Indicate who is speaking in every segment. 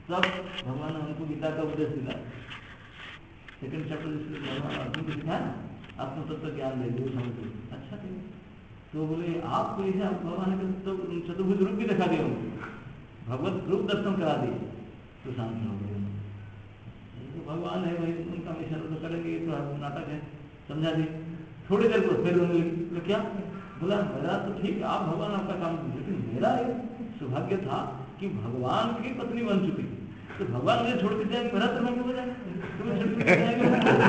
Speaker 1: तब भगवान ने उनको गीता का उपदेश दिला। सेकंड चैप्टर जिसमें भगवान अर्जुन को सिखाया आत्म तत्व ज्ञान दे दो समझो। अच्छा ठीक, तो बोले आपको ऐसा भगवान ने तो चतुर्भुज रूप भी दिखा दिया, भगवत रूप दर्शन करा दिए, तो शांत हो गए। तो भगवान है भाई, उनका मिशन तो करेंगे, तो नाटक है, समझा दिए। थोड़ी देर को फिर रोने लगी, तो क्या बोला, मेरा तो ठीक, आप भगवान आपका काम, लेकिन मेरा एक सौभाग्य था कि भगवान की पत्नी बन चुकी, तो भगवान मुझे छोड़ के जाएंगे, मेरा तो नहीं हो जाए, तुम्हें छोड़ के जाएंगे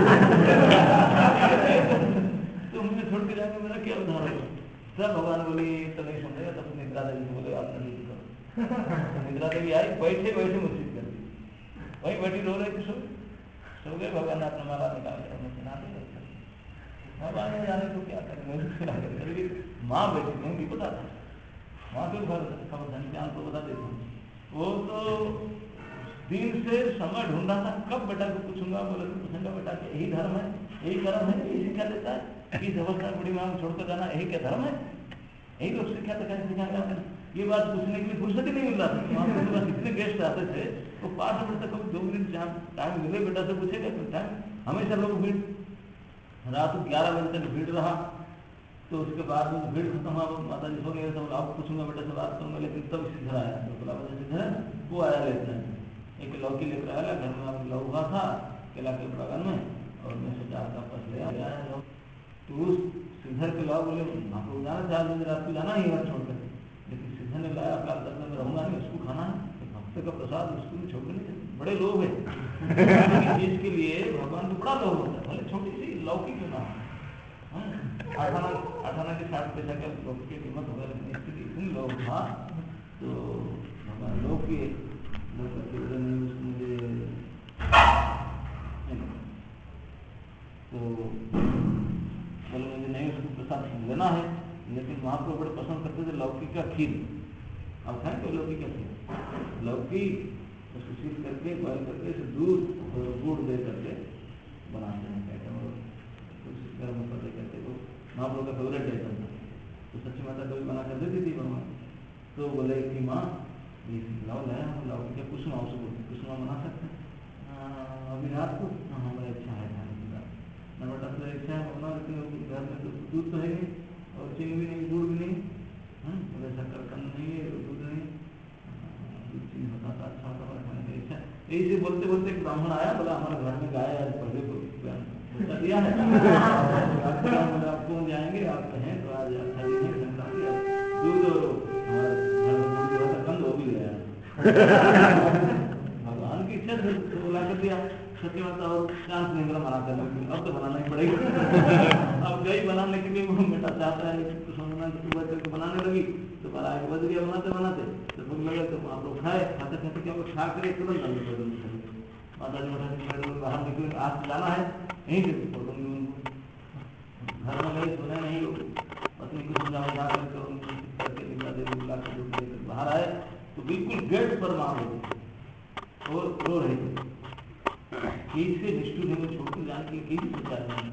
Speaker 1: तो मुझे छोड़ के जाएंगे, मेरा क्या उद्धार होगा। तब भगवान बोले तो नहीं समझेगा। तब निद्रा देवी को बोले आप नहीं करो। निद्रा देवी आई, बैठे बैठे मुझसे कर दी, वही बैठी रो रही थी, सो गए। भगवान ने अपना माला निकाल कर सुना दिया। भगवान ने जाने को क्या करेंगे, माँ बैठी थी, उनकी पता था, माँ क्यों खबर धन को बता देता हूँ। वो तो दिन से समय ढूंढ रहा था, कब बेटा को पूछूंगा। बोले तो पूछूंगा बेटा कि यही धर्म है, यही कर्म है, यही शिक्षा देता है कि अवस्था में बड़ी माँ को छोड़कर जाना, यही क्या धर्म है, यही लोग शिक्षा तो कैसे सिखाएंगे। ये बात पूछने के लिए फुर्सत ही नहीं मिल रहा था। वहाँ पर बस इतने गेस्ट आते थे, वो 5 मिनट तक 2 मिनट जहाँ टाइम मिले बेटा से पूछेगा, टाइम हमेशा लोग भीड़, रात 11 बजे तक भीड़ रहा। तो उसके बाद में भीड़ खत्म हुआ, माता जी सो गए, तो आप पूछूंगा बेटा से बात करूँगा। लेकिन तब सीधा आया, तो बोला बता सीधा वो आया लेते हैं, एक लौकी लेकर आया, घर में आप लौ हुआ था केला के बागान में, और मैं सोचा आपका पास ले आया लौ। तो उस सिद्धर के लाओ, बोले आपको जाना चाह मुझे रात को जाना ही घर छोड़कर, लेकिन सिद्धर ने लाया, अपना दर्द में रहूँगा नहीं, उसको खाना है, तो भक्त का प्रसाद उसको भी छोड़ नहीं, बड़े लोग है चीज के लिए भगवान को बड़ा लोग होता है, भले छोटी सी लौकी क्यों ना, 58 के 60 पैसा का लौकी की कीमत होगा, लेकिन इसके लिए इतने लोग था। तो भगवान लोग के नहीं उसको मुझे, तो बोले मुझे नहीं उसको प्रसाद लेना है, लेकिन वहाँ पर बड़े पसंद करते थे लौकी का खीर। अब खाएं तो लौकी का खीर, लौकी उसको सील करके बॉयल करके इसे दूध और गुड़ दे करके बनाते हैं, कहते हैं गर्म मसाले कहते हैं, वो माँ लोग का फेवरेट आइटम था। तो सच्ची माता कभी बना कर देती थी भगवान, तो बोले कि माँ ये लाओ लाया हम लौकी का कुसुमा, उसको बोलते कुसुमा बना सकते हैं अभी रात को। हाँ हमारी इच्छा है खाने की बात, न बेटा तो इच्छा है बना, लेकिन घर में तो दूध तो है नहीं, और चीनी भी नहीं, गुड़ भी नहीं, बोले शक्कर कम नहीं है, दूध नहीं, दूध चीनी होता था, अच्छा होता था खाने की इच्छा। यही से बोलते बोलते एक ब्राह्मण आया, बोला हमारे घर में गाय आज पहले बता दिया है आपको जाएंगे, आप कहें तो आज अच्छा दिन है, संक्रांति दूध और हमारे घर में दूध जो था कंद वो भी ले आया। भगवान की इच्छा से तो ला कर दिया। सत्य माता और चांस नहीं मिला मना कर, अब तो बनाना ही पड़ेगा। अब गई बनाने के लिए, वो बेटा चाहता है लेकिन तो समझना कि सुबह करके बनाने लगी, तो बारह 1 बज गया बनाते बनाते, तो भूख लगा तो आप लोग खाए, खाते खाते क्या खा कर तुरंत माता जी उठा बाहर निकले, आज जाना है यहीं से पकड़ूंगी उनको, घर में गए सुने नहीं, पत्नी को समझा उठा करके निद्रा देवी बुला कर लेकर बाहर आए, तो बिल्कुल गेट पर मार रही और रो रही थी। कैसे निष्ठुर है वो छोटी जान के कैसे सोचा है।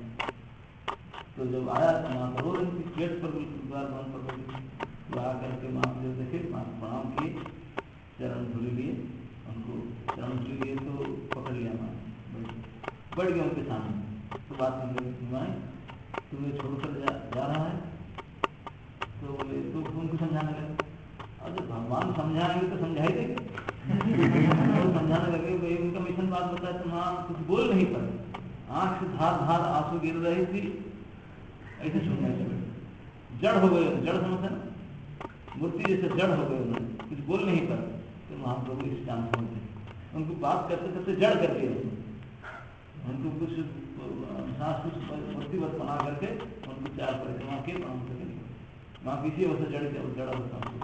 Speaker 1: तो जब आया तो माँ रो रही थी, गेट पर द्वार बंद कर रही, तो आ करके माँ से देखे, माँ प्रणाम किए, चरण धुली लिए, उनको चरण धुली लिए, तो पकड़ लिया माँ, बढ़ गया उनके सामने। तो बात माए तुम्हें छोड़कर जा रहा है, तो बोले तो उनको समझाने लगे। अब जब भगवान समझाएंगे तो समझा ही देंगे। तो समझाने लगे, भाई उनका मिशन बात बताया, तो माँ कुछ बोल नहीं पाई, आँख से धार धार आंसू गिर रही थी, ऐसे सुनने लगे, जड़ हो गए, जड़ समझते ना, मूर्ति जैसे जड़ हो गए, उन्होंने कुछ बोल नहीं पाए। तो महाप्रभु इस चांस होते उनको बात करते करते जड़ कर दिया, उनको कुछ सांस कुछ मूर्तिवत बना करके उनको 4 परिक्रमा के प्रणाम करके निकले। वहाँ किसी वजह जड़ के जड़ा होता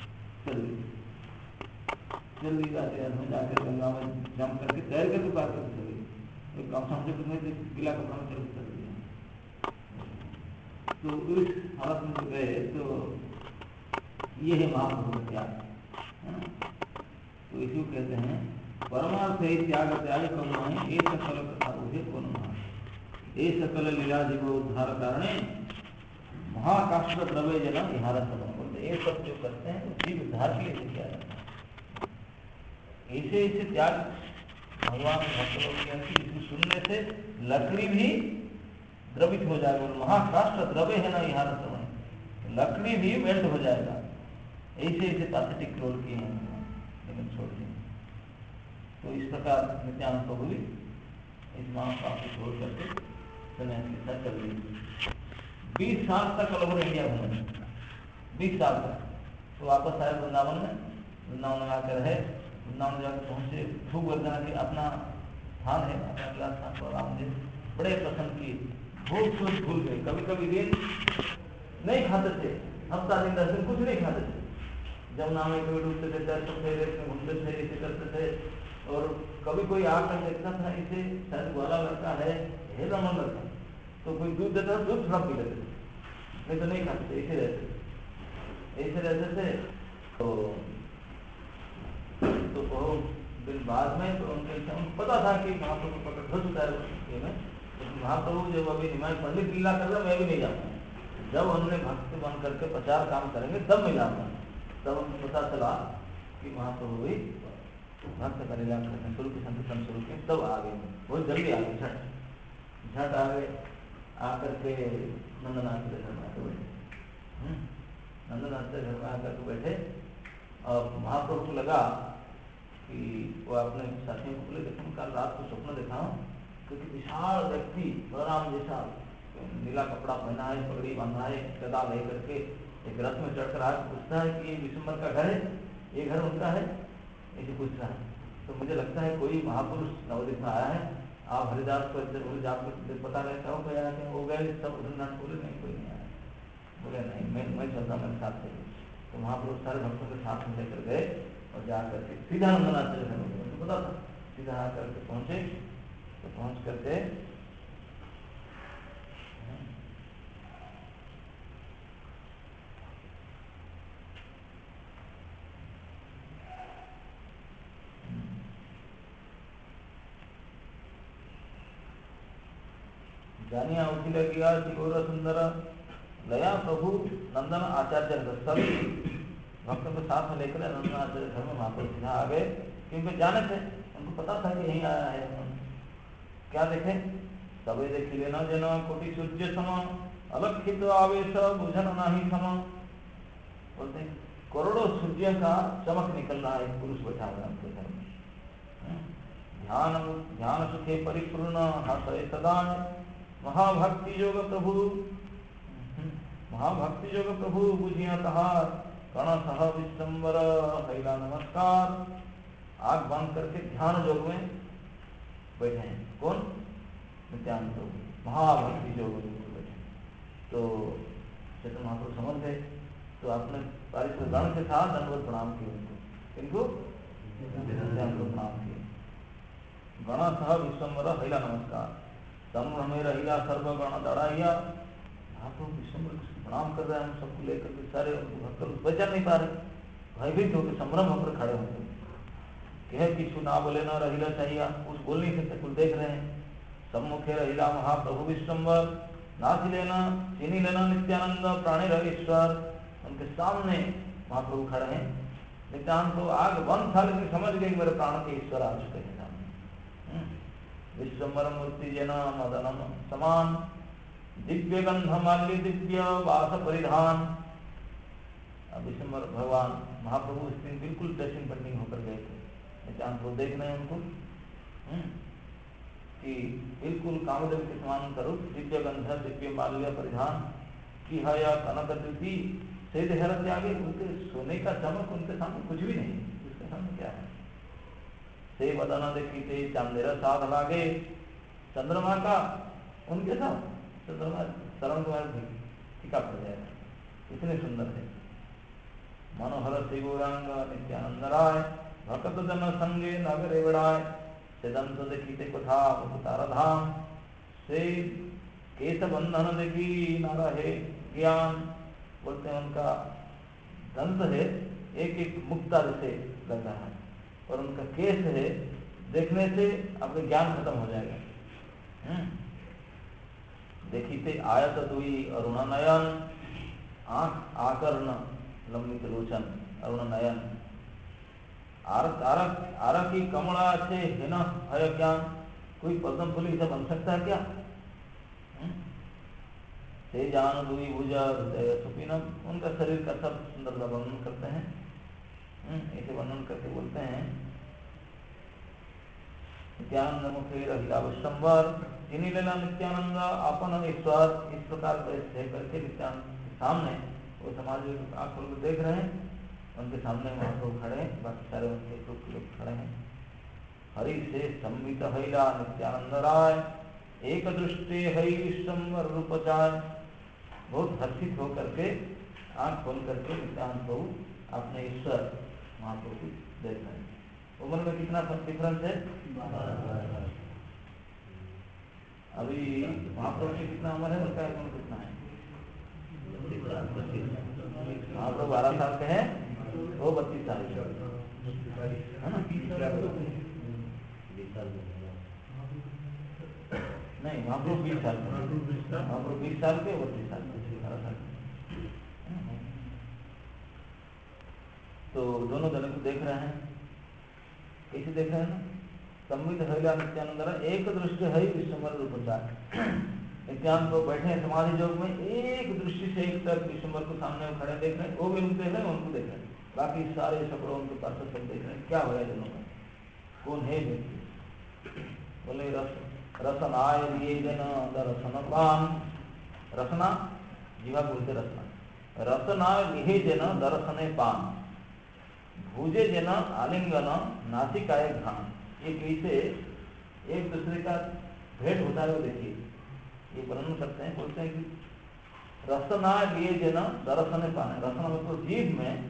Speaker 1: जल्दी जाते में जाकर गंगा में जम करके तैर करके पार करके चले, एक गाँव समझे कुछ गिला कपड़ा में चल कर दिया। तो उस हालत में जो गए, तो ये है महाप्रभु का त्याग, है ना। तो इसी कहते हैं परमार्थ है त्याग त्याग करुणाएं ये सकल कथा उसे कौन महा, ये सकल लीला जीव उद्धार कारणे महाकाष्ठ द्रव्य जन विहार बोलते, ये सब जो करते हैं तो जीव उद्धार के लिए किया जाता है। ऐसे ऐसे त्याग भगवान भक्त लोग इसको सुनने से लकड़ी भी द्रवित हो जाएगा। महाकाष्ठ द्रव्य है ना यहाँ समय, लकड़ी भी मेल्ट हो जाएगा। ऐसे ऐसे पैथेटिक रोल किए हैं, लेकिन छोड़ दिए। तो इस प्रकार नित्यानंद प्रभु भी इस महाकाष्ठ को छोड़ करके सन्यास के साथ चल गए। 20 साल तक ऑल ओवर इंडिया घूमे, 20 साल तक। तो वापस आए वृंदावन में, वृंदावन में आकर है, वृंदावन जाकर पहुंचे, खूब वर्धना के अपना स्थान है, अपना अगला स्थान प्रणाम जी बड़े पसंद किए, भूख कुछ भूल गए। कभी कभी दिन नहीं खाते थे, हफ्ता दिन 10 दिन कुछ नहीं खाते थे। जमुना में कभी डूबते थे, दर्शन थे, घूमते थे, ऐसे करते थे। और कभी कोई आकर देखता था, इसे शायद ग्वाला लड़का है, रमन लड़का, तो कोई दूध देता था, दूध थोड़ा पी लेते थे, नहीं तो नहीं खाते थे, ऐसे रहते थे। तो बहुत दिन बाद में तो उनको पता था कि महाप्रभु प्रकट हो चुका है में, लेकिन महाप्रभु जब अभी निमाय पंडित लीला कर रहा, मैं भी नहीं जाऊँगा। जब उन्होंने भक्त बन करके प्रचार काम करेंगे तब मैं जाऊँगा। तब उनको पता चला कि महाप्रभु भी भक्त का लीला करने शुरू के संकीर्तन शुरू किए, तब आ गए, बहुत जल्दी आ गए, झट आ गए। आकर के नंदनाथ के घर में आकर बैठे, नंदनाथ के घर में आकर के बैठे। और महाप्रभु को लगा कि वो अपने साथियों को बोले, देखो कल रात को स्वप्न देखा हूँ, क्योंकि विशाल व्यक्ति बलराम जैसा नीला कपड़ा पहना है, पगड़ी बांधा है, गदा ले करके एक रथ में चढ़कर आज पूछता है कि ये विशंबर का घर है, ये घर उनका है, ऐसे पूछ रहा है। तो मुझे लगता है कोई महापुरुष नवदीप में आया है। आप हरिदास को इधर बोले, आपको पता रहता हो क्या आया, वो गए सब उधर बोले नहीं कोई नहीं आया। बोले नहीं मैं चलता मेरे साथ चलिए। तो महापुरुष सारे भक्तों के साथ में लेकर गए और जाकर के सीधा नंदनाथ चले गए, उनको पता था। सीधा आकर के पहुँचे, तो पहुँच करके जानिया उठिल गया शिगोर सुंदर लया प्रभु नंदन आचार्य सभी भक्तों को साथ में लेकर नंदन आचार्य घर में महाप्रभु सीधा आ गए, क्योंकि जाने थे, उनको पता था कि यहीं आया है। क्या देखे, तबे देखिले न जन कोटि सूर्य सम अलक्षित आवेश बुझन नहीं सम। बोलते करोड़ों सूर्य का चमक निकल रहा है, पुरुष बैठा हुआ उनके घर में, ध्यान ध्यान सुखे परिपूर्ण हर्षय सदा महाभक्ति योग प्रभु, महाभक्ति योग प्रभु बुझिया तहार कण सह विश्वम्बर हैला नमस्कार। आग बंद करके ध्यान योग में बैठे हैं। कौन? नित्यानंद प्रभु महाभक्ति योग में बैठे। तो चैतन्य महाप्रभु समझ गए, तो आपने पारिषद गण के साथ दंडवत प्रणाम किए उनको, इनको नित्यानंद को प्रणाम किए। गण सह विश्वम्बर हैला नमस्कार, संभ्रमे रहिला सर्वगण दड़ाइया। महाप्रभु विश्वम्बर प्रणाम कर रहे हैं, हम सबको लेकर के सारे भक्त बचा नहीं पा रहे, भयभीत होकर संभ्रम होकर खड़े होंगे। कह किछु ना बोले न रहिला चाहिए, कुछ बोल नहीं सकते, कुछ देख रहे हैं। सम्मुखे रहिला महाप्रभु विश्वम्बर नाथ लेना चीनी लेना नित्यानंद प्राणी रहीश्वर। उनके सामने महाप्रभु खड़े हैं। नित्यानंद तो आग बंद था, लेकिन समझ गए मेरे प्राण के ईश्वर आ चुके हैं सामने। विश्वम्बर मूर्ति जना मदनम समान दिव्य गंध माल्य दिव्य वास परिधान। विश्वम्बर भगवान महाप्रभु इस दिन बिल्कुल ड्रेसिंग पेंटिंग होकर गए थे। नित्यानंद को देख रहे हैं उनको कि बिल्कुल कामदेव के समान करो, दिव्य गंध दिव्य माल्य परिधान की है या कनक द्युति से देहरत आगे। उनके सोने का चमक उनके सामने कुछ भी नहीं, उसके सामने क्या है। से वदन देखते चांदेरा साध लागे, चंद्रमा का उनके साथ चंद्रमा शरण तुम्हारे फीका पड़ जाएगा, इतने सुंदर है। मनोहर से गौरांग नित्यानंद राय भक्त जन संगे नगरे बड़ाए। से दंत देखिते कथा तारा धाम, से केश बंधन देखी न रहे ज्ञान। बोलते हैं उनका दंत है एक एक मुक्ता जैसे लग रहा है, और उनका केस है देखने से अपने ज्ञान खत्म हो जाएगा। देखिते आयत दुई अरुण नयन, आंख आकर्ण लंबित लोचन अरुण नयन। आरकी कमला से है ना है ज्ञान, कोई पद्म फूल ऐसा बन सकता है क्या? से जान दुई भुजा हृदय सुपीनम, उनका शरीर का सब सुंदरता वर्णन करते हैं। ऐसे वर्णन करके बोलते हैं नित्यानंद मुखे रहिलावशंवर, जिन्हीं लीला नित्यानंद आपन ईश्वर, इस प्रकार बैठे करके नित्यानंद के सामने वो समाज आंख खोल देख रहे हैं, उनके सामने महाप्रभु खड़े हैं, बाकी सारे उनके लोग खड़े हैं। हरि से संवित हैला नित्यानंद राय, एक दृष्टि है विश्वम्बर रूप चाय। बहुत हर्षित होकर के आंख खोल करके नित्यानंद प्रभु अपने ईश्वर महाप्रभु को देख रहे हैं। उम्र में कितना डिफरेंस है? अभी महाप्रभु की कितना उम्र है, उनका उम्र कितना है? महाप्रभु 12 साल के हैं, वो 32 साल के है ना? नहीं, महाप्रभु 20 साल के, महाप्रभु 20 साल के, 32 साल के, 12 साल के। तो दोनों जनों को देख रहे हैं, कैसे देख रहे हैं ना? संवित हैला नित्यानंद एक दृष्टि है विश्वम्बर रूपचार। नित्यानंद को बैठे हैं समाधि योग में, एक दृष्टि से एक तक विश्वम्बर को सामने वो खड़े देख रहे हैं, वो भी उनको देख रहे हैं, उनको देख रहे हैं, बाकी सारे सैकड़ों उनके पास सब देख रहे हैं। क्या हो रहा है दोनों का? कौन है व्यक्ति? बोले रसन आय लिए जन दर्शन पान। रसना जीवा बोलते रसना, रसना लिहे जन दर्शने पान, भूजे जन आलिंगन नासिकाय घान। ये कैसे एक दूसरे का भेंट होता है वो देखिए, ये वर्णन करते हैं। बोलते हैं कि रसना लिए जन दर्शने पान, रसना मतलब जीभ में,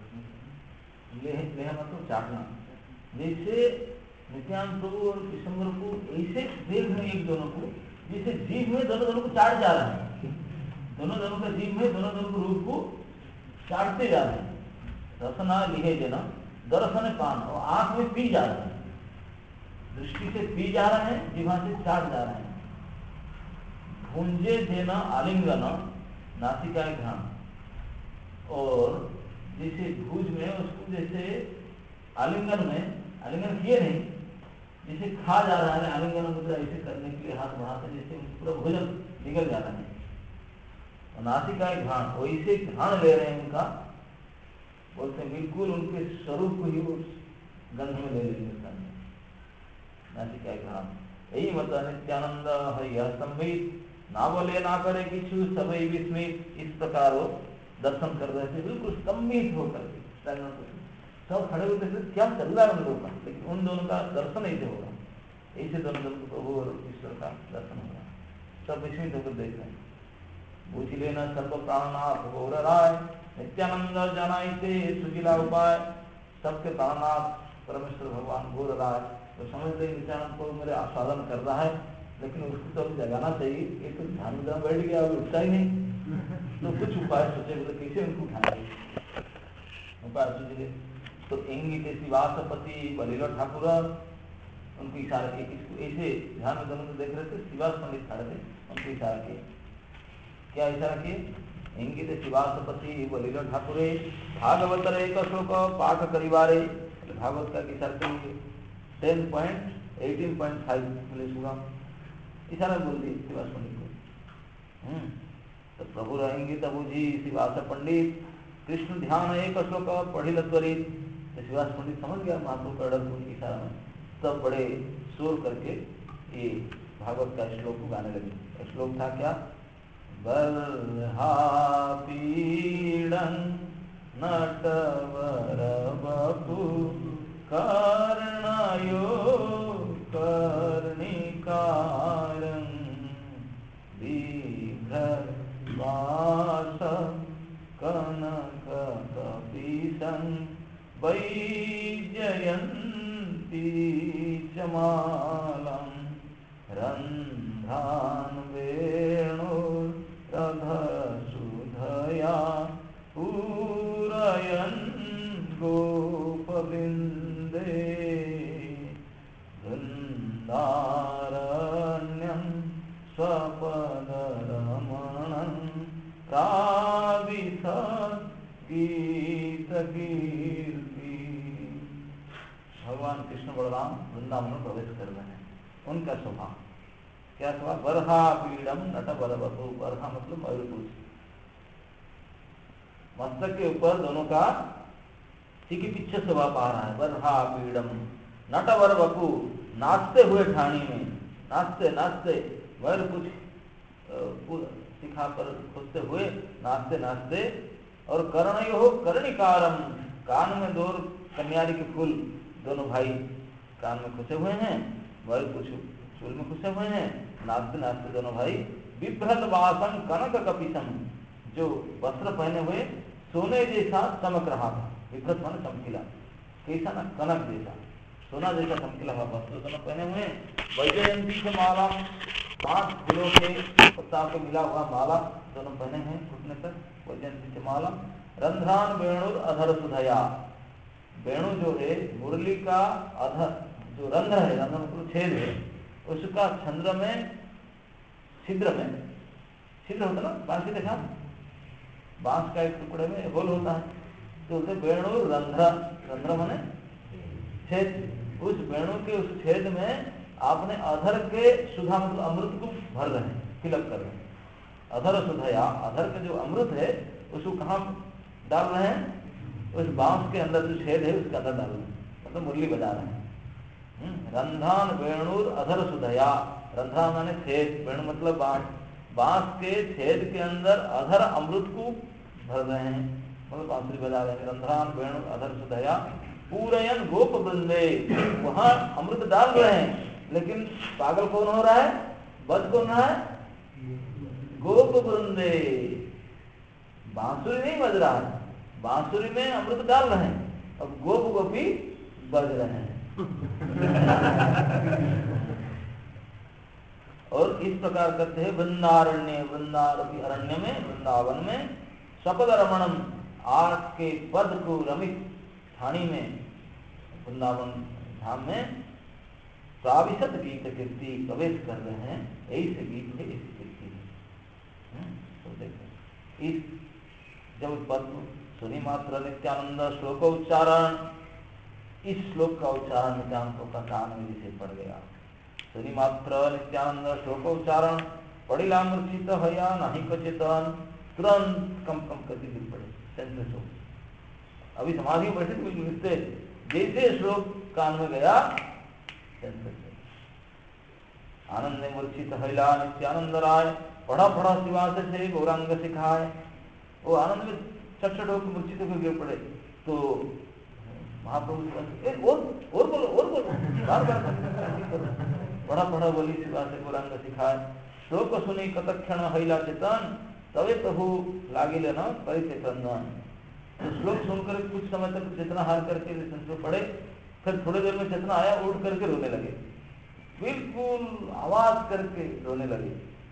Speaker 1: लेह मतलब चाटना। जैसे नित्यानंद प्रभु और विश्वम्बर को ऐसे देख रहे हैं एक दोनों को, जैसे जीभ में दोनों को चाट जा रहे हैं, दोनों का जीभ में दोनों को रूप को चाटते जा रहे हैं। रसना लिहे जना दर्शन पान, और आंख में पी जा रहे हैं, दृष्टि से पी जा रहे हैं, जीवा से चाट जा रहे हैं। भूंजे देना आलिंगन नासिका घाम, और जैसे भूज में उसको जैसे आलिंगन में, आलिंगन किए नहीं, जैसे खा जा रहा है, आलिंगन मुद्रा ऐसे करने के लिए हाथ बढ़ाते हैं, जैसे पूरा भोजन निकल जा रहा है। नासिका घाण, वैसे घाण ले रहे हैं उनका, बोलते हैं बिल्कुल उनके स्वरूप को ही उस गंध में ले लेंगे उसका नासिका घाण। यही मतलब नित्यानंद है यह संवित, ना बोले ना करे किछु सबई विस्मित। इस प्रकार वो दर्शन कर रहे थे, बिल्कुल स्तंभित होकर सब खड़े होते थे, क्या चल रहा है उन लोगों का, लेकिन उन दोनों का दर्शन ऐसे होगा, ऐसे दोनों को प्रभु और ईश्वर का दर्शन होगा, सब विस्मित होकर देख रहे हैं। बुझ लेना सर्व प्राणनाथ गौर राय, नित्यानंद जानाइते सुजिला उपाय। सबके प्राणनाथ परमेश्वर भगवान गौर राय, तो समझ ले नित्यानंद को मेरे आस्वादन कर रहा है, लेकिन उसको तो जगाना चाहिए, ये तो ध्यान में बैठ गया, अभी उठता ही नहीं। तो कुछ उपाय सोचे, बोले कैसे उनको उठाएंगे, उपाय सोचे। तो इंगित शिवासपति बलिलो ठाकुर, उनको इशारा किया, इसको ऐसे ध्यान में दोनों देख रहे थे, शिवास पंडित खड़े थे, उनको इशारा किया। क्या इशारा किए? इंगित शिवासपति बलिलो ठाकुरे, भागवत एक श्लोक पाठ करिवारे। भागवत का इशारा करेंगे 10.18.5 सुना, इशारा बोल दिए शिवास पंडित को। तो प्रभु रहेंगे तब जी शिवास पंडित, कृष्ण ध्यान एक श्लोक पढ़िल त्वरित। तो शिवास पंडित समझ गया महाप्रभु का डर उनकी इशारा में, तब बड़े शोर करके ये भागवत का श्लोक को गाने लगे। श्लोक था क्या? बर्हा पीड़न नटवर बपु कर्णयो कर्णिकारं दीर्घ वास कनक कपीसं वैजयन्ती चमालं रन्ध्रान् वेणुरधसुधया पूरयन् गोपवृन्दे वृन्दारण्यं स्वपदरमणं प्राविशद् गीतकीर्ति। भगवान कृष्ण बलराम वृंदावन में प्रवेश कर रहे हैं। उनका स्वभाव क्या स्वभाव? बरहा पीड़म नट बरबपु। बरहा मतलब मयूरपुछ, मस्तक के ऊपर दोनों का ठीक पीछे स्वभाव आ रहा है। बरहा पीड़म नट बरबपु, नाचते हुए ठाणी में, नाचते नाचते मयूरपुछ शिखा पर खुसते हुए नाचते नाचते। और कर्णयो कर्णिकारम, कान में दो कन्यारी के फूल दोनों भाई कान में खुसे हुए हैं, मयूरपुछ चूल में खुसे हुए हैं, नाचते नाचते दोनों भाई। बिभ्रत वासन कनक कपिसम, जो वस्त्र पहने हुए सोने जैसा चमक रहा था। विभ्रत माने चमकीला, कैसा ना? कनक जैसा, सोना जैसा चमकीला हुआ वस्त्र दोनों पहने हुए। वैजयंती से माला, 5 फूलों के पत्ता पे मिला हुआ माला दोनों पहने हैं घुटने तक। वैजयंती से माला। रंध्रान वेणुर अधर सुधया, वेणु जो है मुरली का अधर जो रंध्र है, रंध्र मतलब छेद है, उसका छंद्र में छिद्र होता ना, बांस देखा, बांस का एक टुकड़े में होल होता है, तो उसे वेणु रंध्र, रंध्र माने छेद, उस वेणु के उस छेद में आपने अधर के सुधा मतलब अमृत को भर रहे हैं, फिलअप कर रहे हैं। अधर सुधया, अधर के जो अमृत है उसको कहाँ डाल रहे हैं? उस बांस के अंदर जो छेद है उसके अंदर डाल रहे हैं, मतलब मुरली बजा रहे हैं। रंधान वेणुर अधर सुधया, रंध्रा माने छेद, वेणु मतलब बांस, बांस के छेद के अंदर अधर अमृत को भर रहे हैं, मतलब बांसुरी बजा रहे हैं। रंध्रान वेणु अधर सुधया पूरयन गोप वृंदे, वहां अमृत डाल रहे हैं, लेकिन पागल कौन हो रहा है? बद कौन रहा है? गोप वृंदे। बांसुरी नहीं बज रहा है, बांसुरी में अमृत डाल रहे हैं, अब गोप गोपी बज रहे हैं। और इस प्रकार करते हैं वृंदारण्य, वृंदारण्य अरण्य में, वृंदावन में, सपद रमणम, आग के पद को रमित ठाणी में, वृंदावन धाम में प्राविशत गीत कीर्ति प्रवेश कर रहे हैं। ऐसे गीत है, ऐसी कीर्ति है। तो देखो इस जब पद सुनी मात्र नित्यानंद श्लोक उच्चारण, इस श्लोक का उच्चारण नित्यानंदों का कान में जिसे पड़ गया। सुनी मात्र नित्यानंद श्लोक उच्चारण, पड़िला मूर्छित हया नहीं कचेतन, तुरंत कम कम करके गिर पड़े, सेंसेस हो। अभी समाधि में बैठे तो लिखते जैसे श्लोक कान में गया, सेंसेस हो। आनंद मूर्छित हया नित्यानंद राय, पढ़ा पढ़ा शिवास से गौरांग सिखाए। वो आनंद में चट होकर मूर्छित होकर गिर पड़े, तो महाप्रभु और बोलो बार बार पढ़ा पढ़ा बोली शिवा से गौरांग सिखाए। श्लोक सुनी कतक्षण हईला चेतन, तवे प्रभु लागे लेना परिते क्रंदन। तो श्लोक सुनकर कुछ समय तक चेतना हार करके संस्कृत पढ़े, फिर थोड़ी देर में चेतना आया, उठ करके रोने लगे, बिल्कुल आवाज करके रोने लगे।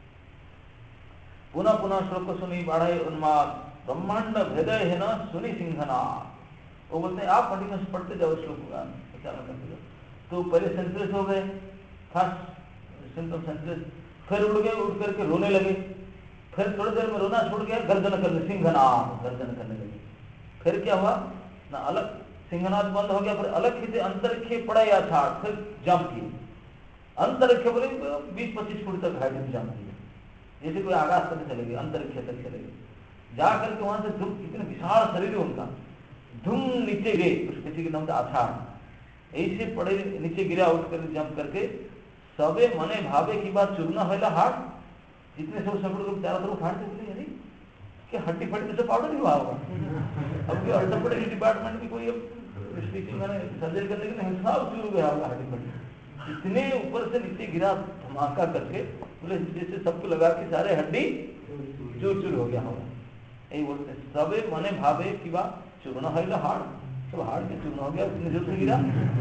Speaker 1: पुनः पुनः श्लोक सुनी बढ़े उन्माद, ब्रह्मांड हृदय है न सुनी सिंहनाद। वो बोलते हैं आप कंटिन्यूस पढ़ते जाओ श्लोक का उच्चारण करते जाओ। तो पहले सेंसलेस हो गए, फर्स्ट सिम्टम सेंसलेस, फिर उड़ गए, उठ करके रोने लगे, फिर थोड़ी देर में रोना छोड़ गया, गर्जन करने, सिंहनाद गर्जन करने लगे। फिर क्या हुआ ना, अलग सिंहनाद बंद हो गया, फिर अलग ही अंतरिक्ष पड़ा या था, फिर जंप किए, अंतरिक्ष बोले 20-25 फुट तक हाइट में जंप किए, जैसे कोई आकाश तक चले गए, अंतरिक्ष तक चले गए। जा करके वहां से धूप, कितने विशाल शरीर है उनका, धूम नीचे गए, उस किसी के नाम से आषाढ़, ऐसे पड़े नीचे गिरा, उठ कर जंप करके सबे मने भावे की बात चुरना होला हाथ, जितने सब सपड़ लोग चारों तरफ हाथ से यानी कि हड्डी फटी तो पाउडर ही हुआ होगा। अब जो ऑर्थोपेडिक डिपार्टमेंट में कोई रिस्ट्रिक्शन मैंने सर्जरी करने के लिए हिसाब चूर गया होगा, हड्डी फटी इतने ऊपर से नीचे गिरा धमाका करके, बोले जैसे सबको लगा कि सारे हड्डी चूर चूर हो गया होगा। यही बोलते सबे मने भावे की बात चूर्ण होला हाड़, तो हाड़ के चूर्ण हो गया, उतने जोर से गिरा।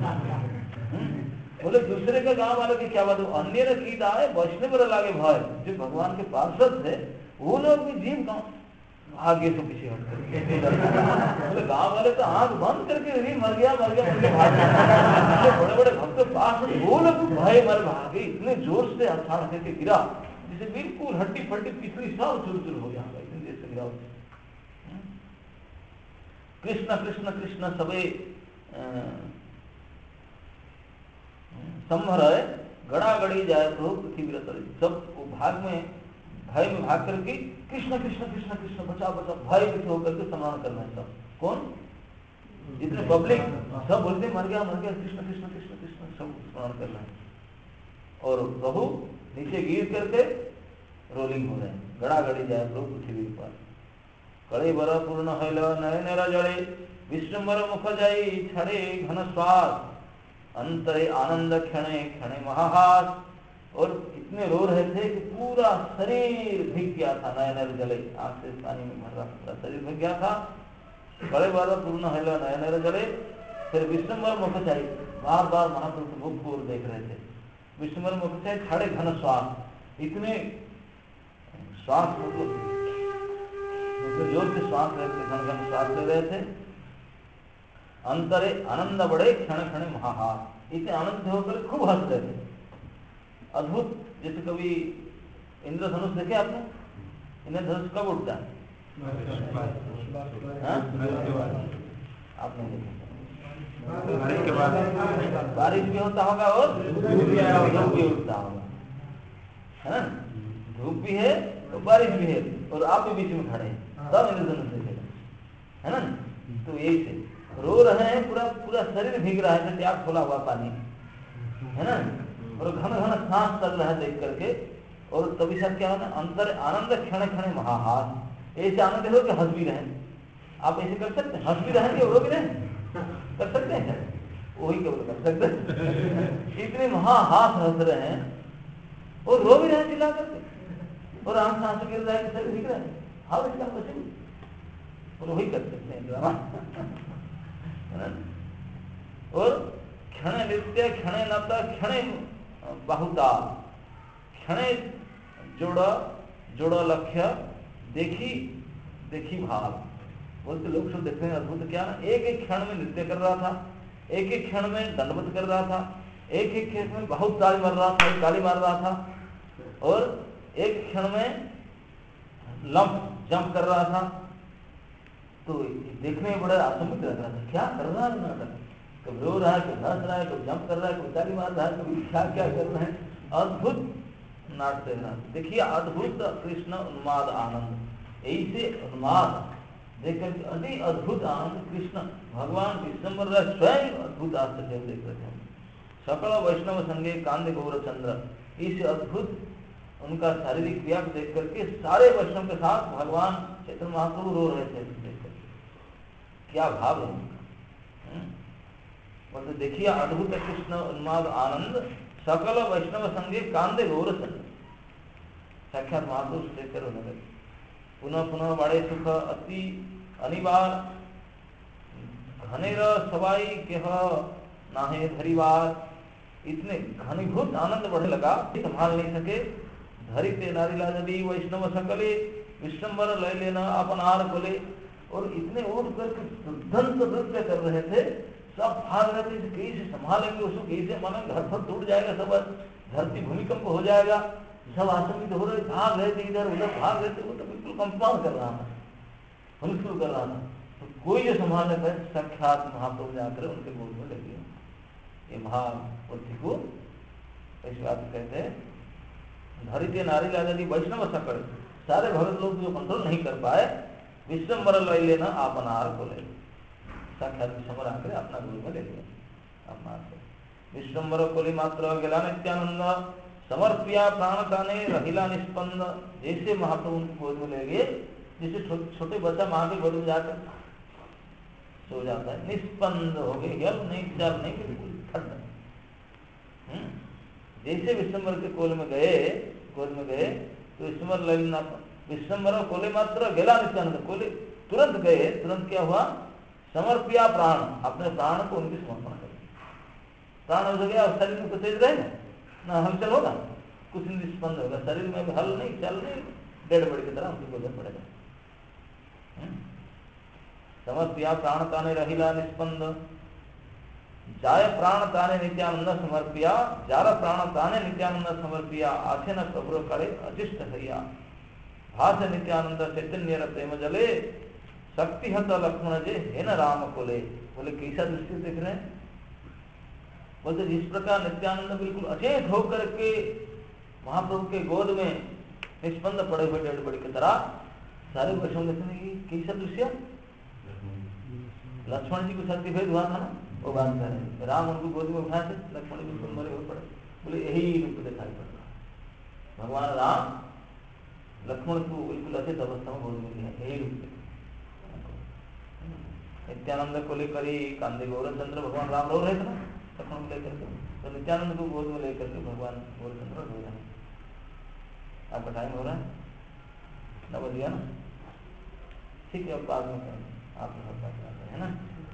Speaker 1: बोले दूसरे का गांव वालों की क्या बात, अन्य ने की दाए वैष्णव लागे भय, जो भगवान के पार्षद थे वो लोग भी जीव गांव आगे से पीछे हट करके, बोले गांव वाले तो आंख बंद करके नहीं मर गया भाग, बड़े बड़े भक्त पास में वो लोग भय मर भागे, इतने जोर से अचान करके गिरा जिसे बिल्कुल हड्डी फड्डी पिछली सब चूर चूर हो गया, इतनी देर से गिरा। कृष्ण कृष्ण कृष्ण सबे संभरय गड़ा गड़ी जाए प्रभु पृथ्वी रतरी। सब भाग में भय में भाग करके कृष्ण कृष्ण कृष्ण कृष्ण बचा बचा भय होकर के स्मरण करना है। सब कौन जितने पब्लिक सब बोलते मर गया कृष्ण कृष्ण कृष्ण कृष्ण सब स्मरण करना है। और प्रभु नीचे गिर करके रोलिंग हो रहे हैं, गड़ा गड़ी जाए प्रभु पृथ्वी पर। कड़े बर पूर्ण हल नयनेर जड़े विश्वम्बर मुख जाई छड़े घन श्वास अंतरे आनंद क्षणे क्षणे महाहास। और इतने रो रहे थे कि पूरा शरीर भीग गया था, नयनेर जले आंख से पानी में भर रहा पूरा शरीर भीग गया था। कड़े बर पूर्ण हल नयनेर जड़े, फिर विश्वम्बर मुख जाई बार बार महाप्रभु मुख को देख रहे थे। विश्वम्बर मुख जाई छड़े घन श्वास, इतने श्वास जोर से श्वास ले थे, घन घन श्वास ले रहे थे। अंतरे आनंद बड़े क्षण क्षण महाहास, इतने आनंद होकर खूब हंस रहे थे। अद्भुत, जैसे कभी इंद्रधनुष देखे आपने? इंद्रधनुष कब उठता है? आपने देखे? बारिश भी होता होगा और धूप भी उठता होगा, है ना? धूप भी है तो बारिश भी है, और आप भी बीच में खड़े हैं, तब इंद्रधनुष देखेगा, है ना? तो यही से रो रहे हैं, पूरा पूरा शरीर भीग रहा है, टैप खोला हुआ पानी, है ना? और घन घन सांस चल रहा है देख करके। और तभी सब क्या होता है? अंतर आनंद क्षण क्षण महाहास। ऐसे आनंद हो कि हंस भी रहे। आप ऐसे कर सकते हैं? हंस भी रहेंगे, रो भी रहे, कर सकते हैं? वही केवल कर सकते हैं। इतने महाहास हंस रहे हैं और रो भी रहे चिल्ला करके, और आंख सांस गिर रहा है, शरीर भीग रहा है। हाउ इसका पॉसिबल? और वही कर सकते हैं ड्रामा, है ना? और क्षण नृत्य क्षण नता क्षण बाहुता, क्षण जोड़ लक्ष्य देखी देखी भाव। बोलते लोग सब देखते हैं अद्भुत क्या, एक एक क्षण में नृत्य कर रहा था, एक एक क्षण में दंडवत कर रहा था, एक एक क्षण में बहुत ताली मार रहा था, ताली मार रहा था, और एक क्षण में जंप कर रहा था। तो देखने में बड़ा आसंबित लग रहा था, क्या कर रहा है नाटक? कभी रो रहा है, कभी हंस रहा है, कभी जंप कर रहा है, कभी ताली मार रहा है, कभी क्या क्या कर रहे हैं। अद्भुत नाट्य देखिए, अद्भुत कृष्ण उन्माद आनंद। ऐसे उन्माद देखकर अति अद्भुत आनंद कृष्ण भगवान विश्वम्बर स्वयं अद्भुत आश्चर्य देख रहे हैं। सकल वैष्णव संगे कांद गौर चंद्र, इस अद्भुत उनका शारीरिक क्रिया को देख करके सारे वैष्णव के साथ भगवान चैतन्य महाप्रभु रो रहे थे। देख करके क्या भाव है उनका। मतलब देखिए, अद्भुत कृष्ण उन्माद आनंद सकल वैष्णव संगे कांदे गौर चंद्र, साक्षात महापुरुष देखकर होने लगे। पुनः पुनः बड़े सुख अति अनिवार घनेर सवाई केह नाहे धरिवार। इतने घनीभूत आनंद बढ़ने लगा, संभाल नहीं सके। धरिते नारीला नदी वैष्णव सकले विश्वम्बर लय लेना अपन हार खोले। और इतने उठ करके दुर्धंत नृत्य कर रहे थे, सब भाग रहे थे, कैसे संभालेंगे उसको, कैसे मानेंगे, घर पर टूट जाएगा, सब धरती भूमिकंप हो जाएगा, सब आसंबित हो रहे, भाग रहे थे, इधर उधर भाग रहे थे। वो तो बिल्कुल कंपाउंड कर रहा था, हुलफुल कर रहा था। तो कोई जो संभालने पाए, साक्षात महाप्रभु जाकर उनके गोद में ले लिया। ये महापुरुष को इस बात कहते हैं, धरिते नारी लादी वैष्णव सकल, सारे भगत लोग जो कंट्रोल नहीं कर पाए, विश्वम्बर लय लेना आपनार को ले, साक्षात विश्वम्बर आकर अपना गोद में ले लिया अपना। विश्वम्बर कोली मात्र गेला नित्यानंद समर्पिया प्राण ताने रहिला निष्पन्द। जैसे महाप्रभु उनको गोद में ले लिए, जैसे छोटे बच्चा माँ के गोद में जाकर सो जाता है, निष्पन्द हो गए, यल नहीं चल नहीं, बिल्कुल ठंड। जैसे विश्वम्बर के कोल में गए, गोद में गए, तो विश्वम्बर ललिना विश्वम्बर कोले मात्र गेला नित्यानंद, कोले तुरंत गए, तुरंत क्या हुआ, समर्पिया प्राण, अपने प्राण को उनके समर्पण कर। प्राण हो गया, शरीर में कुछ तेज रहेगा ना, हलचल होगा, कुछ निष्पन्द होगा, शरीर में भी हल नहीं, चल नहीं, डेढ़ बड़ी की तरह उनके गोद पड़ेगा। समर्पिया प्राण ताने रहिला निष्पन्द, जाय प्राण ताने नित्यानंद समर्पिया, जार प्राण ताने नित्यानंद समर्पिया, आखे न प्रभु करे अचिष्ट भैया। भाष नित्यानंद चैतन्य प्रेम जले, शक्ति हत लक्ष्मण जे हे न राम कोले। बोले कैसा दृष्टि देख रहे हैं, बोलते जिस प्रकार नित्यानंद बिल्कुल अचेत होकर के महाप्रभु के गोद में निष्पन्द पड़े हुए डेढ़ बड़ी की तरह सारे वर्षों में कई सदृश्य लक्ष्मण जी को शक्ति भेद हुआ था ना, वो बात कर रहे हैं। राम उनको गोद में उठाए थे, लक्ष्मण बिल्कुल मरे हुए पड़े, बोले यही रूप दिखाई पड़ रहा है। भगवान राम लक्ष्मण को बिल्कुल अचेत अवस्था में गोद में लिया, यही रूप नित्यानंद को लेकर ही कांदे गौरचंद्र भगवान राम रो रहे थे ना लक्ष्मण को लेकर के, तो नित्यानंद को गोद में लेकर के भगवान गौरचंद्र रो रहे हैं। आपका टाइम हो रहा है ना, बज गया ना, ठीक है, अब बाद में करेंगे, आप है ना,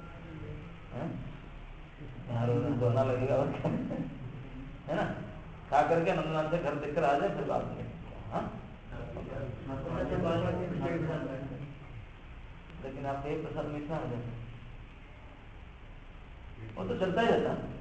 Speaker 1: यहाँ रोना लगेगा और है ना, खा करके नंदलाल से घर देखकर आ जाए, फिर बात करेंगे। हाँ, लेकिन आप एक प्रसाद में इतना हो जाए, वो तो चलता ही रहता है।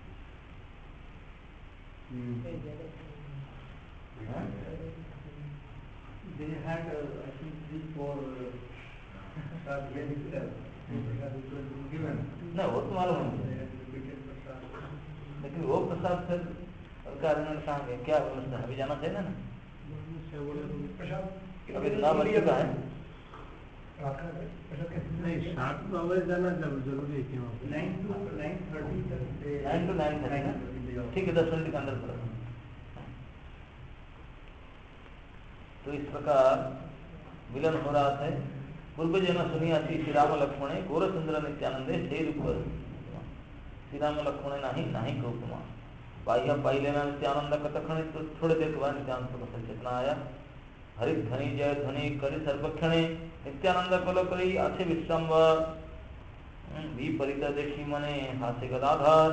Speaker 2: They had, I think, 3-4 prasad here itself. Prasad which was given.
Speaker 1: नहीं, वो तो मालूम है, लेकिन वो प्रसाद फिर कारण कहाँ गए, क्या व्यवस्था, अभी जाना चाहिए ना, अभी ना बच चुका है।
Speaker 2: नहीं, 7 बजे जाना जरूरी है क्यों? 9 to 9:30
Speaker 1: ठीक है, 10 मिनट के अंदर पड़ा। तो इस प्रकार मिलन हो रहा था। पूर्व जन सुनिया श्री राम लक्ष्मण गौरचंद्र नित्यानंदे से रूप श्री राम लक्ष्मण नाही गौतमा बाह्य पाई लेना नित्यानंद कथक्षण। तो थोड़े देर के बाद नित्यानंद को चेतना आया। हरि ध्वनि जय ध्वनि करि सर्वक्षणे नित्यानंद कल करी अच्छे विश्राम विपरीत देखी मने हास्य गदाधार।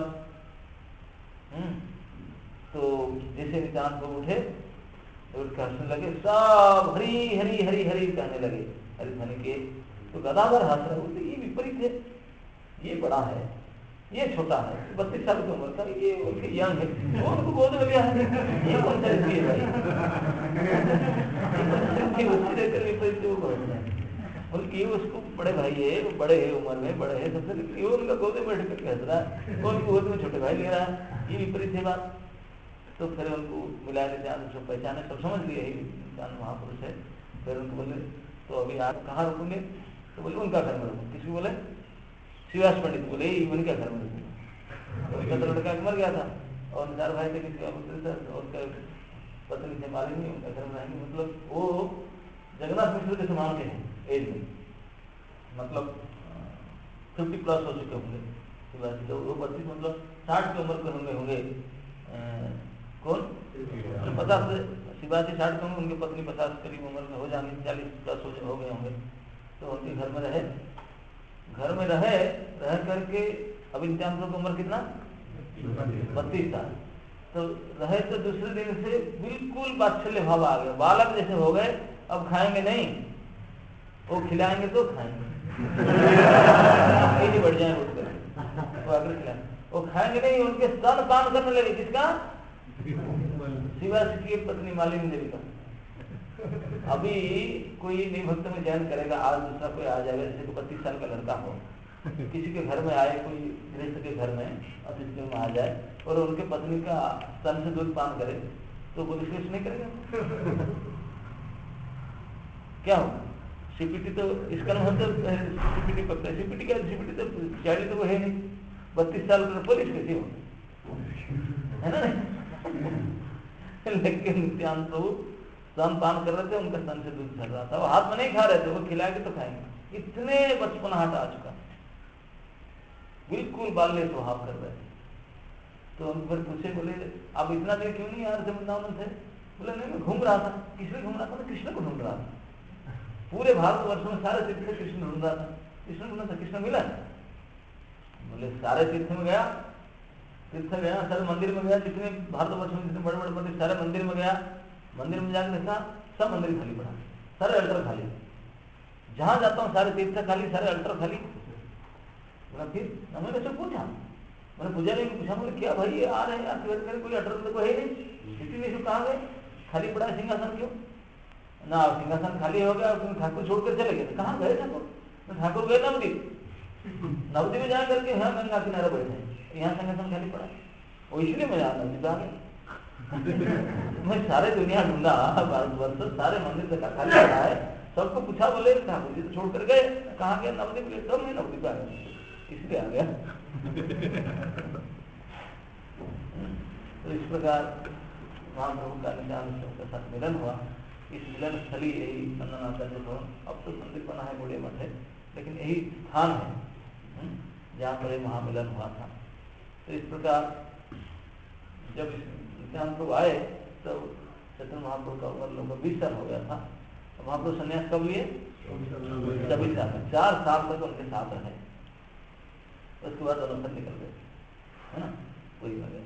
Speaker 1: तो जैसे नित्यानंद को उठे हंसने लगे, सब हरी हरी हरी हरी कहने लगे हरि ध्वनि के। तो गदाधर हंस रहे, बोलते ये विपरीत है, ये बड़ा है, ये छोटा है, 32 साल की उम्र का, ये उनके यंग है, वो उनको गोद में लिया है, ये कौन सा है भाई, उससे लेकर विपरीत वो बहुत है। उनकी उसको बड़े भाई है, वो बड़े है उम्र में, बड़े है सबसे, लेकिन वो उनका गोद में बैठ करके हंस रहा है, वो उनकी गोद में छोटे भाई ले रहा है, ये विपरीत है बात। तो फिर उनको मिलाने ध्यान सब पहचाने, सब समझ लिए ध्यान महापुरुष है। फिर उनको बोले तो अभी आप कहाँ रुकोगे? तो बोले उनका घर में रुको। किसी बोले शिवास पंडित, बोले उनके घर में रुको। उसका तो लड़का मर गया था और 4 भाई थे, किसी का पुत्र था और उसका पत्नी से मालूम नहीं, उनका घर में रहेंगे। मतलब वो जगन्नाथ मिश्र के समान के हैं एज में, मतलब 50+ हो चुके होंगे शिवाजी। तो वो 32 मतलब 60 की उम्र के होंगे कौन 50 से शिवाजी 60 के होंगे, उनकी पत्नी 50 करीब उम्र में हो जाएंगे, 40+ हो गए होंगे। तो उनके घर में रहे रह करके अभी नित्यानंद की उम्र कितना 32 साल। तो रहे तो दूसरे दिन से बिल्कुल वात्सल्य भाव आ गया, बालक जैसे हो गए। अब खाएंगे नहीं, वो खिलाएंगे तो खाएंगे बढ़ जाए उठ कर वो आकर खिलाएंगे, वो खाएंगे नहीं, उनके स्तन पान करने लगे। किसका? शिवाजी की पत्नी मालिनी देवी का। अभी कोई नहीं भक्त में चयन करेगा, आज दूसरा कोई आ जाएगा, जैसे 32 साल का लड़का हो, किसी के घर में आए, कोई गृहस्थ के घर में अतिथि में आ जाए और उनके पत्नी का स्तन से दूध पान करे, तो पुलिस केस नहीं करेगा? क्या हो सीपीटी तो इसका मतलब सीपीटी पकड़ा, सीपीटी क्या, सीपीटी तो चाइल्ड तो वो है नहीं, 32 साल का पुलिस कैसे हो, है ना? लेकिन नित्यानंद प्रभु स्तन पान कर रहे थे, उनका स्तन से दूध झड़ रहा था, वो हाथ में नहीं खा रहे थे, वो खिलाएंगे तो खाएंगे। इतने बचपनाहट आ चुका, बिल्कुल बाल्य स्वभाव कर रहे थे। तो उनको फिर पूछे, बोले आप इतना देर क्यों नहीं आ रहे थे वृंदावन से? बोले नहीं, मैं घूम रहा था। किसने घूम रहा था? मैं कृष्ण को ढूंढ रहा था, पूरे भारतवर्ष में सारे तीर्थ से कृष्ण ढूंढ रहा था। कृष्ण ढूंढा था, कृष्ण मिला? बोले सारे तीर्थ में गया, सारे मंदिर में गया, जितने भारतवर्ष में जितने बड़े बड़े मंदिर, सारे मंदिर में गया, मंदिर में जाकर देखा सब मंदिर खाली पड़ा, सारे अल्टर खाली, जहां जाता हूँ सारे तीर्थ खाली, सारे अल्टर खाली। बोला फिर मैंने सब पूछा, मैंने पुजारी को पूछा, बोले क्या भाई आ रहे हैं आपके घर में, कोई अल्टर तो है नहीं, किसी ने कहाँ गए, खाली पड़ा है सिंहासन क्यों? ना सिंहासन खाली हो गया, उसमें ठाकुर छोड़कर चले गए। कहाँ गए ठाकुर? ठाकुर गए नवदीप में जा करके यहाँ गंगा किनारे बैठे, यहाँ संगठन खाली पड़ा, वो इसलिए मैं नवदीप आ गया। मैं सारे दुनिया ढूंढा, भारतवर्ष सारे मंदिर देखा खाली पड़ा है, सबको पूछा, बोले ठाकुर जी तो छोड़ कर गए, कहाँ गया नवदीप गए, तब मैं नवदीप आ गया, इसलिए आ गया। तो इस प्रकार महाप्रभु का नित्यानंद के साथ मिलन हुआ। इस मिलन स्थली यही नंदनाचार्य भवन, अब तो मंदिर बना है, बड़े मठ है, लेकिन यही स्थान है जहाँ पर ये महामिलन हुआ था। तो इस प्रकार जब नित्यानंद प्रभु आए तो चैतन्य महाप्रभु का उम्र लगभग 20 साल हो गया था। तो महाप्रभु संन्यास कब लिए? 24 साल में, 4 साल तक उनके साथ रहे, उसके बाद दोनों फिर निकल गए, है ना, वही हो गया।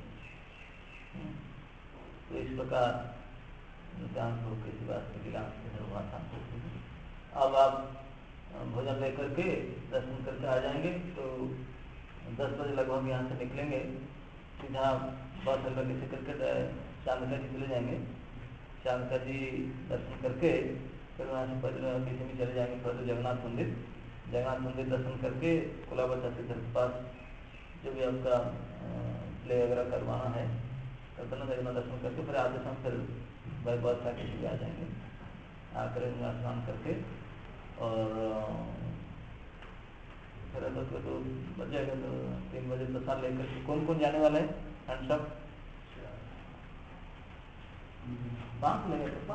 Speaker 1: तो इस प्रकार नित्यानंद प्रभु के शिवास के लीला हुआ था। अब आप भोजन लेकर के दर्शन करके आ जाएंगे, तो 10 बजे लगभग यहाँ से निकलेंगे, सीधा बस अड्डा किसी करके चांदका जी चले जाएंगे। चांदका जी दर्शन करके फिर वहाँ से पैदल किसी में चले जाएंगे, फिर जगन्नाथ मंदिर दर्शन करके कुलाबा चाची के पास जो भी आपका प्ले वगैरह करवाना है जगन्नाथ दर्शन करके फिर आधे समय फिर बाईपास चाकी भी आ जाएंगे। आकर स्नान करके और फिर तो बच जाएगा, तो 3 बजे प्रसाद लेकर कौन कौन जाने वाले हैं? Hands up. 5 लेंगे तो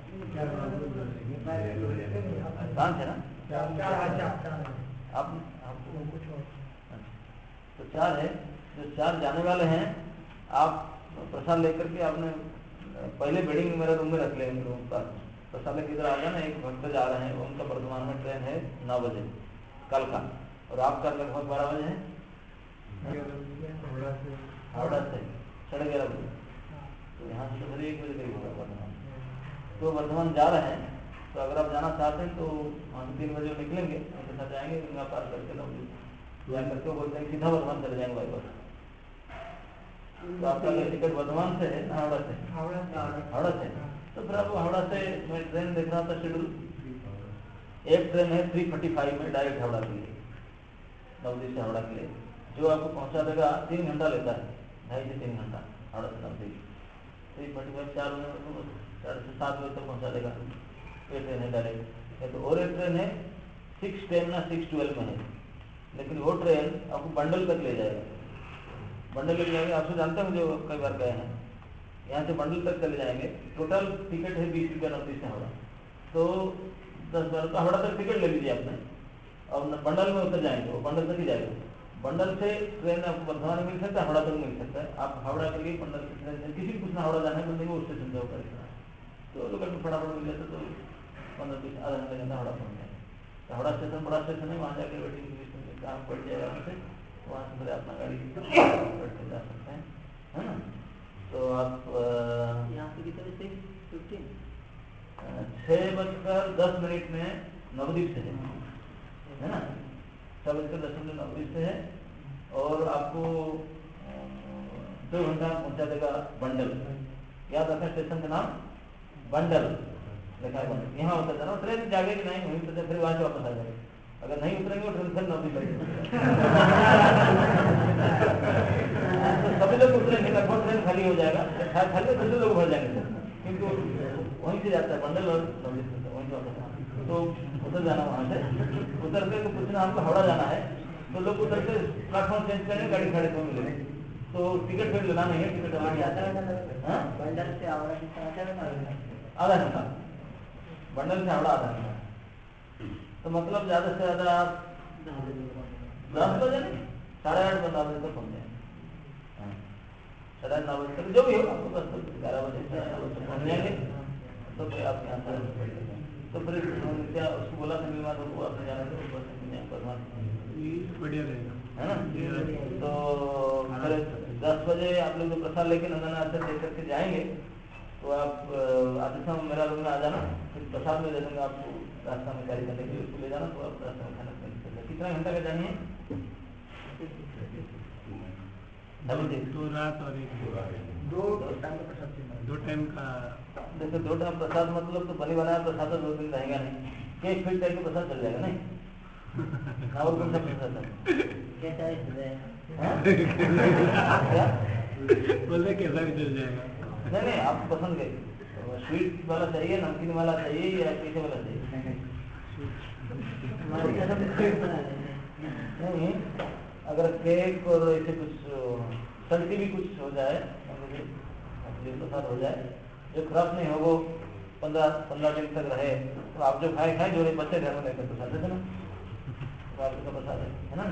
Speaker 1: 5 है ना, आप तो 4 है। जो 4 जाने वाले हैं, आप प्रसाद लेकर के आपने पहले बेडिंग मेरा रूम में रख लेंगे, रूम पर प्रसाद लेकर इधर आ जाना। एक भक्त जा रहे हैं, उनका वर्धमान में ट्रेन है 9 बजे कल का, और आपका लगभग 12 बजे है हावड़ा से 11:30 बजे, तो यहाँ से तो फिर 1 बजे करीब होगा वर्धमान। तो वर्धमान जा रहे हैं, तो अगर आप जाना चाहते हैं तो वहाँ से 3 बजे निकलेंगे, उनके साथ जाएंगे, गंगा पार करके जा करके बोलते हैं सीधा वर्धमान चले जाएंगे बाईपास। तो आपका टिकट वर्धमान से है ना हावड़ा से? हावड़ा से। तो फिर आपको हावड़ा से मैं ट्रेन देख रहा था शेड्यूल, एक ट्रेन है 3:45 में डायरेक्ट हावड़ा के लिए, नवदीप से हावड़ा के लिए, जो आपको पहुंचा देगा 3 घंटा लेता है, 2.5 से 3 घंटा हावड़ा से नवदीप। 3:45 4 मिनट 7 बजे तक पहुँचा देगा, ये ट्रेन है डायरेक्ट। तो और एक ट्रेन है 6:10 ना 6:12 में है, लेकिन वो ट्रेन आपको बंडल तक ले जाएगा। बंडल ले जाएंगे, आपसे जानते हैं जो कई बार गए हैं, यहाँ से बंडल तक चले जाएंगे। टोटल टिकट है 20 रुपया नवदीप से हावड़ा, तो 10-12 तो हावड़ा तक टिकट ले लीजिए आपने, और बंडल में उतर जाएंगे, वो बंडल तक ही जाएगा। बंडल से ट्रेन आपको वर्धमान मिल सकता है, हावड़ा तक मिल सकता है। आप हावड़ा के लिए बंडल से ट्रेन, किसी को पूछना हावड़ा जाना है बंदे वो स्टेशन जाओ करेगा, तो लोग फटाफट मिल जाता, तो 15-20 आधा घंटे हावड़ा पहुँच जाएगा। तो हावड़ा स्टेशन बड़ा स्टेशन है, वहाँ जाकर वेटिंग लिस्ट काम पड़ जाएगा आराम से, वहाँ से फिर अपना गाड़ी बैठ के जा सकते हैं, है ना। तो आप यहाँ से कितने 6:10 में नवदीप से है ना, 6:10 नवदीप से है, और आपको 2 घंटा पहुँचा देगा बंडल। याद रखना स्टेशन का नाम बंडल लिखा है, बंडल। यहाँ उतर जाना, ट्रेन जाएगी नहीं, वहीं उतर फिर वहाँ से वापस आ जाएगा। अगर नहीं उतरेंगे ट्रेन फिर नवदीप तो सभी लोग उतरेंगे, लगभग ट्रेन खाली हो जाएगा, खाली दूसरे लोग भर जाएंगे, क्योंकि वहीं से जाता है बंडल और नवदीप से, वहीं से वापस। तो उतर जाना, वहाँ से उतर के तो पूछना हमको हावड़ा जाना है, तो लोग उतर के प्लेटफॉर्म चेंज करेंगे, गाड़ी खड़े को मिलेगी, तो टिकट फिर लेना नहीं है, टिकट हमारी आता है बंडल से हावड़ा आधा घंटा, बंडल से हावड़ा आधा घंटा। तो मतलब ज़्यादा से ज़्यादा आप 10 बजे नहीं 8:30 बजे तक पहुँच जाएंगे, 9:30 बजे तक जो भी हो, आपको 10 बजे 11 बजे पहुँच जाएंगे। तो फिर आप यहाँ से तो फिर क्या उसको बोला था बीमार हो आपने जाना तो बढ़िया रहेगा, है ना। तो फिर 10 बजे आप लोग जो प्रसाद लेके नंदनाथ से दे करके जाएंगे, तो आप आधे समय मेरा रूम में आ जाना, फिर प्रसाद में दे देंगे आपको, रास्ता में कैरी करने के लिए उसको ले जाना, तो आप रास्ता में खाना पीना। कितना घंटा का जानी है? 2 रात और 2 टाइम का। देखो 2 टाइम प्रसाद मतलब तो बनी बनाया प्रसाद तो 2 दिन रहेगा नहीं, केक फिट करके प्रसाद चल जाएगा नहीं। और कौन सा प्रसाद है? बोलते कैसा भी चल जाएगा।
Speaker 3: नहीं आपको पसंद गई स्वीट वाला चाहिए, नमकीन वाला चाहिए या मीठे वाला चाहिए? नहीं, अगर केक और ऐसे कुछ सल्टी भी कुछ हो जाए, प्रसाद हो जाए जो खराब नहीं हो, वो 15 दिन तक रहे, तो आप जो खाए जो बच्चे घर में लेकर प्रसाद देते ना, तो आपका प्रसाद है ना।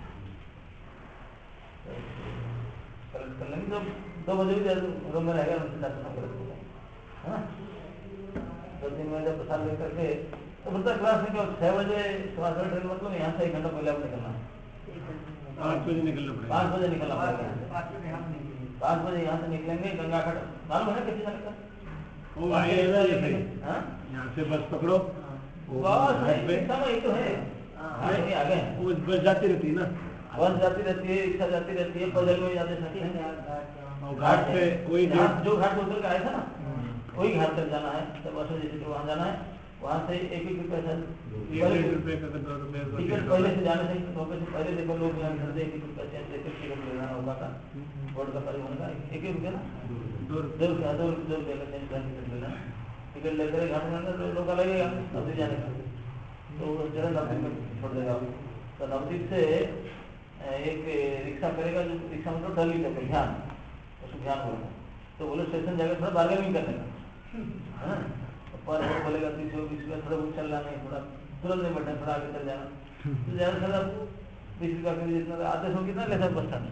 Speaker 3: कर लेंगे जब 2 बजे भी रूम में रहेगा, उनके साथ है ना। 2-3 बजे प्रसाद लेकर के तो बच्चा क्लास में क्या 6 बजे ट्रेन, मतलब यहाँ से 1 घंटा पहले आप निकलना है।
Speaker 1: 5 बजे निकलना पड़ेगा।
Speaker 3: 5 बजे निकलना पड़ेगा। 5 बजे यहाँ से निकलेंगे, गंगा घाट मालूम है ना कितनी जाने का?
Speaker 1: वो आएगा जैसे यहाँ से बस पकड़ो,
Speaker 3: बस समय तो है, आगे
Speaker 1: वो बस जाती रहती है ना,
Speaker 3: बस जाती रहती है, रिक्शा जाती रहती है, पैदल में जाते सकते हैं।
Speaker 1: घाट से वही
Speaker 3: जो घाट पे उतर के आए थे ना, वही घाट तक जाना है। तो बस में जैसे वहाँ जाना है, वहाँ से 1-1 रुपये
Speaker 1: ₹1 का 2 रुपये
Speaker 3: टिकट पहले से जाने से मौके से पहले देखो लोग घर से 1-1 रुपया चेंज देकर टिकट लेना होगा का बोर्ड का परिवहन का 1-1 रुपया ना, 2 रुपये का चेंज कर टिकट लेना। टिकट लेकर घाट में अंदर लोग लगेगा नवदीप जाने का, तो जरा नवदीप में छोड़ देगा। तो नवदीप से एक रिक्शा करेगा, जो रिक्शा मतलब टली तक ध्यान, उसको ध्यान बोलना। तो बोले स्टेशन जाकर थोड़ा बार्गेनिंग कर लेना, है ना। पर बोलेगा 30 रुपये थोड़ा बहुत चलना नहीं, थोड़ा तुरंत नहीं बैठना, थोड़ा आगे चल जाना, तो ज़्यादा से ज़्यादा 20 रुपया के लिए जितना आते सौ कितना लेता बस स्टैंड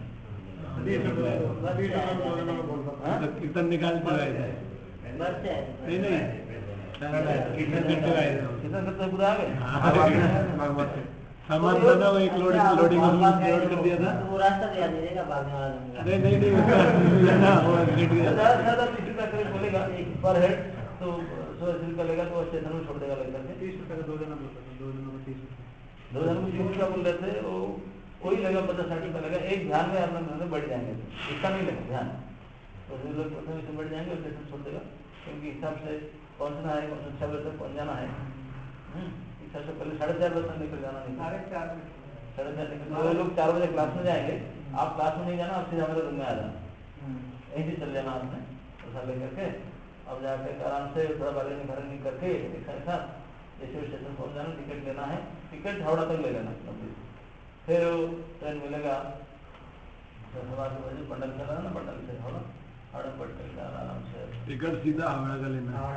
Speaker 1: कीर्तन निकालते हुए नहीं कीर्तन करते हुए
Speaker 3: कितना करते पूरा आ गए।
Speaker 1: सामान था ना, वो एक लोडिंग लोड कर दिया था,
Speaker 2: वो रास्ता तो याद नहीं रहेगा भागने वाला।
Speaker 1: नहीं वो लेट गया।
Speaker 3: ज़्यादा से ज़्यादा 30 रुपया करीब बोलेगा पर हेड, तो 100 रुपया लेगा तो स्टेशन में छोड़ देगा लेकर के।
Speaker 2: 30 रुपये का 2 जना बोलता था, 2 जनों को 30 रुपये।
Speaker 3: 2 जन को 30 रुपया बोल रहे थे, वो वही लगा 50-60 रुपया लगा। एक ध्यान में अपने घर में बैठ जाएंगे, इसका नहीं लगा ध्यान, तो लोग प्रथम से बैठ जाएंगे, स्टेशन छोड़ देगा, क्योंकि हिसाब से पहुँचना है, 6 बजे तक पहुँच जाना है। हिसाब से पहले 4:30 बजे तक निकल जाना, नहीं 4:30 निकल, वो लोग 4 बजे क्लास में जाएंगे, आप क्लास में नहीं जाना, आप सीधा मेरे रूम में आ जाना, यहीं से चल जाना आपने प्रसाद लेकर के। अब जाकर आराम से थोड़ा बार्गेनिंग करके रिक्शा के साथ जैसे स्टेशन पहुँच जाना, टिकट लेना है, टिकट हावड़ा तक ले लेना, फिर ट्रेन मिलेगा 10:15 बंडल चला ना, बंडल से हावड़ा पट कर आराम से
Speaker 1: टिकट सीधा हावड़ा का लेना है।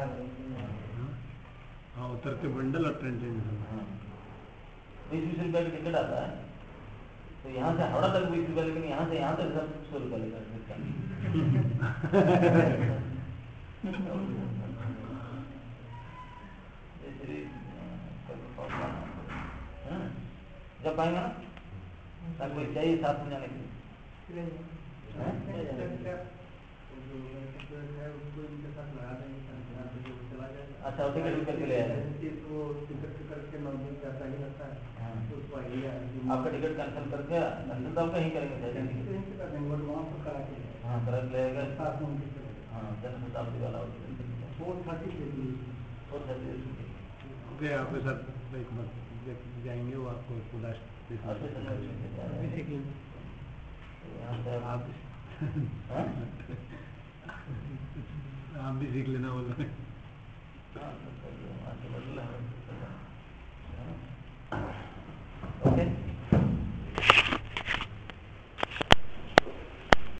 Speaker 1: हाँ, उतर के बंडल और ट्रेन चेंज करना।
Speaker 3: 20-20 रुपये की टिकट आता है, तो यहाँ से हावड़ा तक 20 रुपये, लेकिन यहाँ से यहाँ तक सब 100 रुपये लेकर जब पाएंगे ना, कोई चाहिए साथ में जाने के लिए। अच्छा, टिकट भी करके ले आए। आपका टिकट कैंसिल करके कैंसिल तो आप कहीं करेंगे, हाँ करा लेगा। हाँ, जनशताब्दी वाला 430
Speaker 1: ओके, आपके साथ एक बार जाएंगे, वो आपको पूरा आप भी सीख लेना बोल रहे हैं।